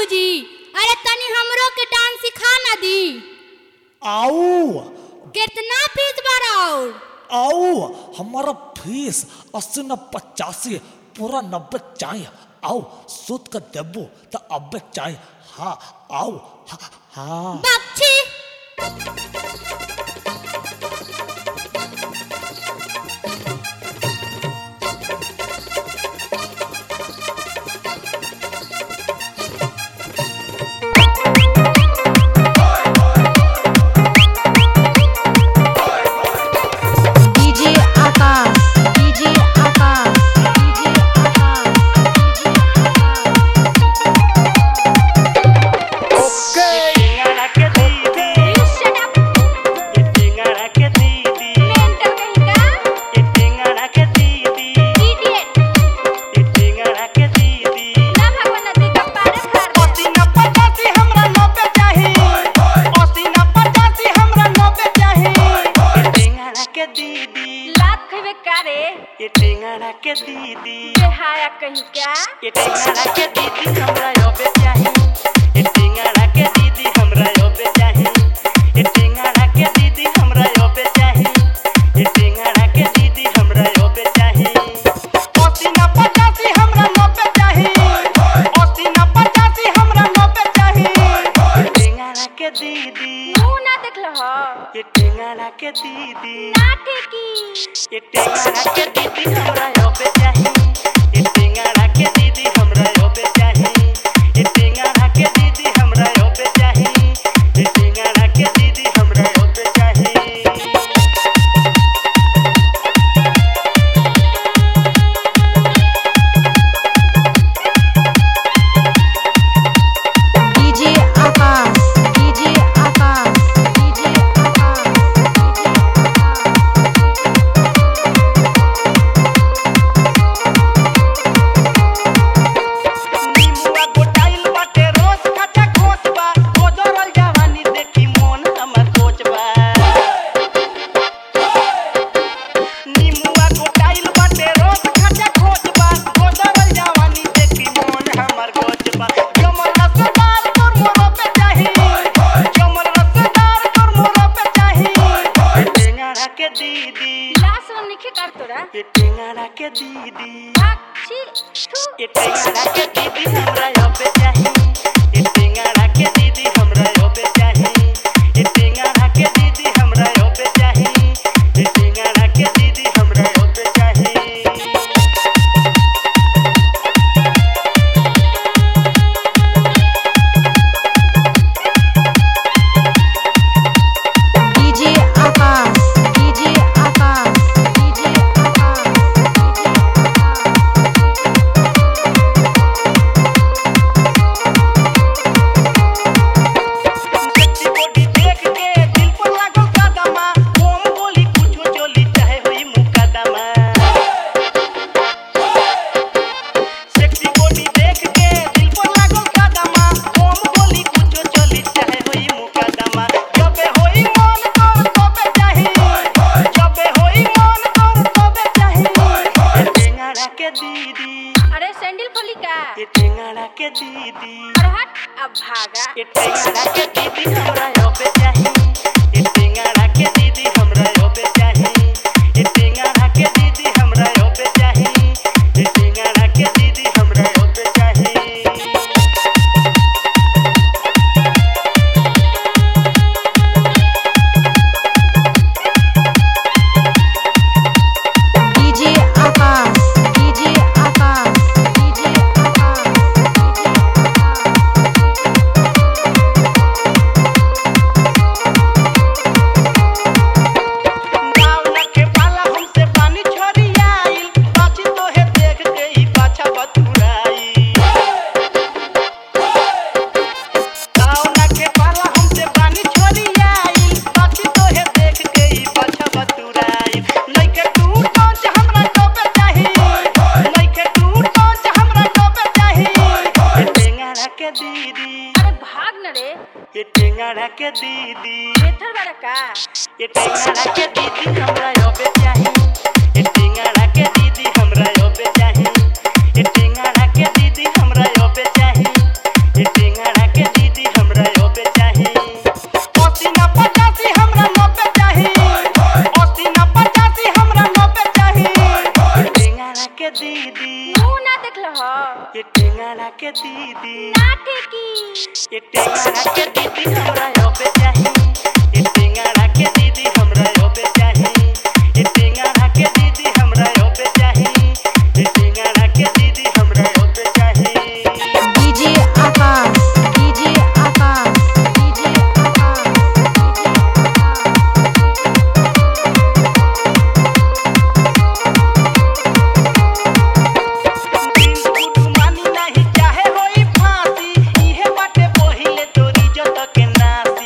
बाबूजी, अरे तनी हमरो के डांस सिखा ना दी। आओ कितना फीस भराओ? आओ हमारा फीस 80 न 85 पूरा 90 चाहिए। आओ सूत का देबो तो 90 चाहिए। हाँ आओ हाँ बच्ची ये टेंगड़ा के दीदी बेहाया कहीं क्या? ये टेंगड़ा के दीदी हमरा योबे चाही। ये टेंगड़ा के दीदी हमरा योबे चाही। ये टेंगड़ा के दीदी हमरा योबे चाही। ये टेंगड़ा के दीदी हमरा योबे चाही। 80 न 85 हमरा 90 चाही। 80 न 85 हमरा 90 चाही। ये टेंगड़ा के दीदी मुंह ना देखल हो? ये टेंगड़ा के दीदी ना ठेकी। ये टेंगड़ा के दीदी हमरा योबे चाही। ये टेंगड़ा के दीदी हमरा योबे चाही। ये टेंगड़ा के दीदी हमरा योबे चाही। ये टेंगड़ा के दीदी हमरा योबे चाही। ये टेंगड़ा के दीदी ये टेंगड़ा के दीदी हमरा योबे चाही। ये टेंगड़ा के दीदी हमरा योबे चाही। ये टेंगड़ा के दीदी हमरा योबे चाही। ये टेंगड़ा के दीदी हमरा योबे चाही। अरे सैंडल खोली का? ये टेंगड़ा के दीदी अरे हट अब भागा। ये टेंगड़ा के दीदी हमरा योबे चाही। ये टेंगड़ा के दीदी हमरा योबे चाही। ये टेंगड़ा के दीदी हमरा योबे चाही। ये टेंगड़ा के दीदी हमरा योबे चाही। ये टेंगड़ा के दीदी बेहतर बड़ा का? ये टेंगड़ा के दीदी हमरा योबे चाही। ये टेंगड़ा के दीदी हमरा योबे चाही। ये टेंगड़ा के दीदी हमरा योबे चाही। ये टेंगड़ा के दीदी ना ठेकी ये टेंगड़ा के दीदी हमरा ओबे चाही ये टेंगड़ा के दीदी हमरा ओबे चाही ये टेंगड़ा के दीदी हमरा ओबे चाही ये टेंगड़ा के दीदी हमरा ओबे चाही DJ Akash DJ Akash DJ Akash दिन कुट मानी नहीं चाहे होई फांसी इहे बाटे पहिले तोरी जत के नासी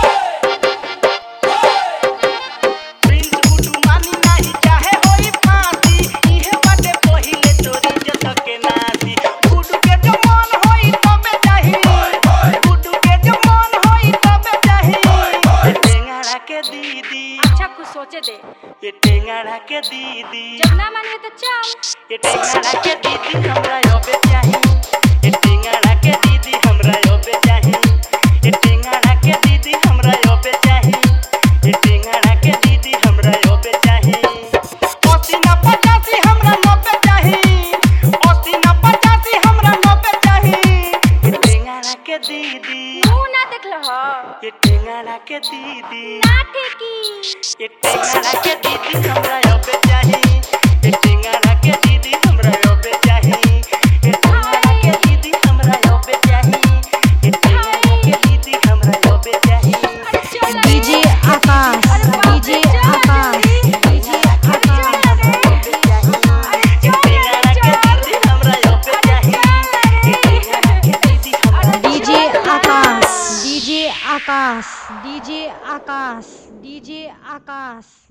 प्रिंस कुट मानी नहीं चाहे होई फांसी इहे बाटे पहिले तोरी जत के नासी गुडू के जो मन होई तबे चाही गुडू के जो मन होई तबे चाही ये टेंगड़ा के दीदी अच्छा कुछ सोचे दे ये टेंगड़ा के दीदी जब ना माने तो चल ये टेंगड़ा के दीदी हमरा ओबे चाही ये टेंगड़ा के दीदी हमरा ओबे चाही ये टेंगड़ा के दीदी हमरा ओबे चाही ये टेंगड़ा के दीदी हमरा ओबे चाही 80 ना 85 हमरा 90 चाही 80 ना 85 हमरा 90 चाही ये टेंगड़ा के दीदी मुंह ना देखल ह ये टेंगड़ा के दीदी ना ठेकी ये टेंगड़ा के दीदी हमरा ओबे चाही ये टेंगड़ा के दीदी हमरा ओबे चाही ये टेंगड़ा के दीदी हमरा ओबे चाही ये टेंगड़ा के दीदी हमरा ओबे चाही DJ Akash DJ Akash DJ Akash ये टेंगड़ा के दीदी हमरा ओबे चाही ये टेंगड़ा के दीदी हमरा DJ Akash DJ Akash DJ Akash DJ आकाश